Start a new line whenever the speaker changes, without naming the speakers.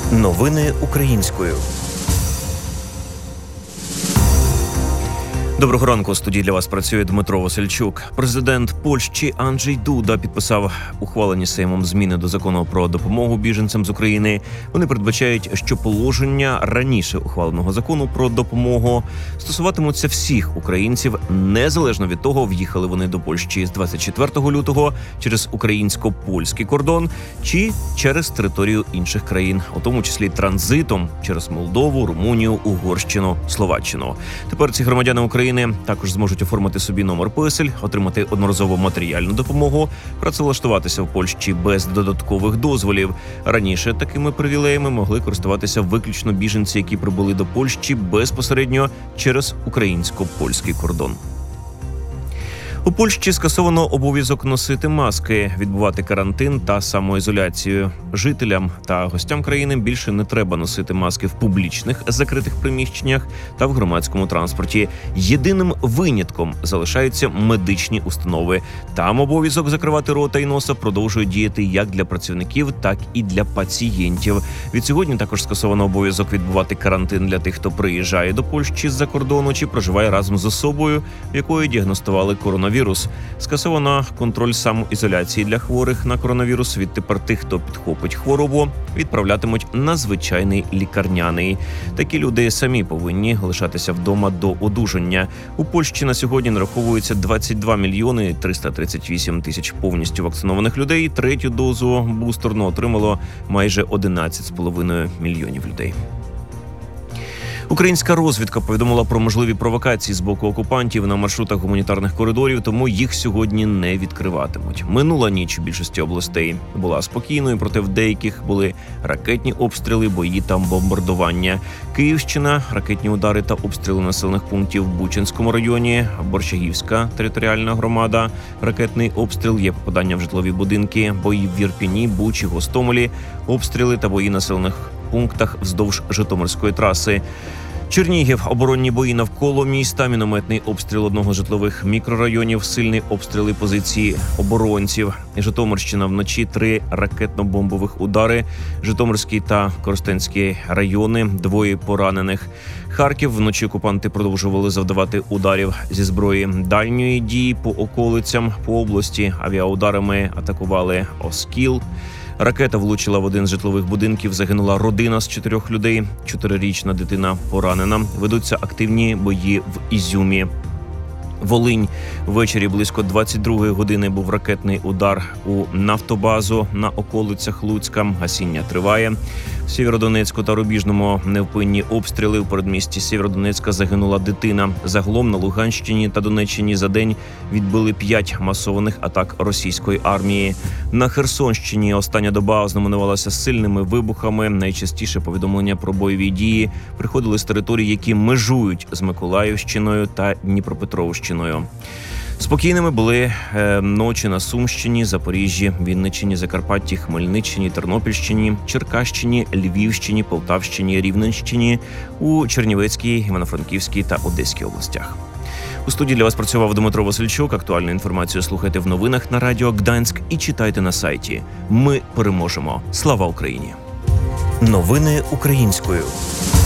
Новини українською. Доброго ранку. У студії для вас працює Дмитро Васильчук. Президент Польщі Анджей Дуда підписав ухвалені Сеймом зміни до закону про допомогу біженцям з України. Вони передбачають, що положення раніше ухваленого закону про допомогу стосуватимуться всіх українців, незалежно від того, в'їхали вони до Польщі з 24 лютого через українсько-польський кордон чи через територію інших країн, у тому числі транзитом через Молдову, Румунію, Угорщину, Словаччину. Тепер ці громадяни України також зможуть оформити собі номер песель, отримати одноразову матеріальну допомогу, працевлаштуватися в Польщі без додаткових дозволів. Раніше такими привілеями могли користуватися виключно біженці, які прибули до Польщі безпосередньо через українсько-польський кордон. У Польщі скасовано обов'язок носити маски, відбувати карантин та самоізоляцію. Жителям та гостям країни більше не треба носити маски в публічних закритих приміщеннях та в громадському транспорті. Єдиним винятком залишаються медичні установи. Там обов'язок закривати рота і носа продовжує діяти як для працівників, так і для пацієнтів. Відсьогодні також скасовано обов'язок відбувати карантин для тих, хто приїжджає до Польщі з-за кордону чи проживає разом з особою, в якої діагностували коронавірус. Скасовано контроль самоізоляції для хворих на коронавірус. Відтепер тих, хто підхопить хворобу, відправлятимуть на звичайний лікарняний. Такі люди самі повинні лишатися вдома до одужання. У Польщі на сьогодні нараховується 22 мільйони 338 тисяч повністю вакцинованих людей. Третю дозу бустерну отримало майже 11,5 мільйонів людей. Українська розвідка повідомила про можливі провокації з боку окупантів на маршрутах гуманітарних коридорів, тому їх сьогодні не відкриватимуть. Минула ніч у більшості областей була спокійною, проте в деяких були ракетні обстріли, бої та бомбардування. Київщина – ракетні удари та обстріли населених пунктів в Бучанському районі, Борщагівська територіальна громада, ракетний обстріл, є попадання в житлові будинки, бої в Ірпіні, Бучі, Гостомелі, обстріли та бої населених пунктах вздовж Житомирської траси. Чернігів – оборонні бої навколо міста, мінометний обстріл одного з житлових мікрорайонів, сильні обстріли позиції оборонців. Житомирщина – вночі 3 ракетно-бомбових удари, Житомирський та Коростенський райони, 2 поранених. Харків – вночі окупанти продовжували завдавати ударів зі зброї дальньої дії по околицям, по області. Авіаударами атакували Оскіл. Ракета влучила в один з житлових будинків, загинула родина з 4 людей, 4-річна дитина поранена. Ведуться активні бої в Ізюмі. Волинь. Ввечері близько 22-ї години був ракетний удар у нафтобазу на околицях Луцька. Гасіння триває. В Сєвєродонецьку та Рубіжному невпинні обстріли. У передмісті Сєвєродонецька загинула дитина. Загалом на Луганщині та Донеччині за день відбили 5 масованих атак російської армії. На Херсонщині остання доба ознаменувалася сильними вибухами. Найчастіше повідомлення про бойові дії приходили з територій, які межують з Миколаївщиною та Дніпропетровщиною. Спокійними були ночі на Сумщині, Запоріжжі, Вінниччині, Закарпатті, Хмельниччині, Тернопільщині, Черкащині, Львівщині, Полтавщині, Рівненщині, у Чернівецькій, Івано-Франківській та Одеській областях. У студії для вас працював Дмитро Васильчук. Актуальну інформацію слухайте в новинах на Радіо Гданськ і читайте на сайті. Ми переможемо. Слава Україні! Новини українською.